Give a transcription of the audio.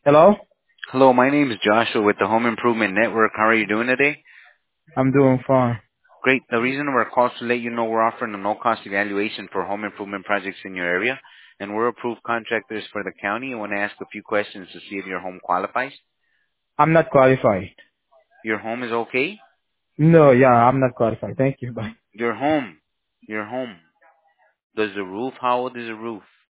Hello? Hello, my name is Joshua with the Home Improvement Network. How are you doing today? I'm doing fine. Great. The reason of our call is to let you know we're offering a no-cost evaluation for home improvement projects in your area, and we're approved contractors for the county. I want to ask a few questions to see if your home qualifies. I'm not qualified. Your home is okay? No, yeah, I'm not qualified. Thank you. Bye. Your home. Your home. Does the roof, how old is the roof?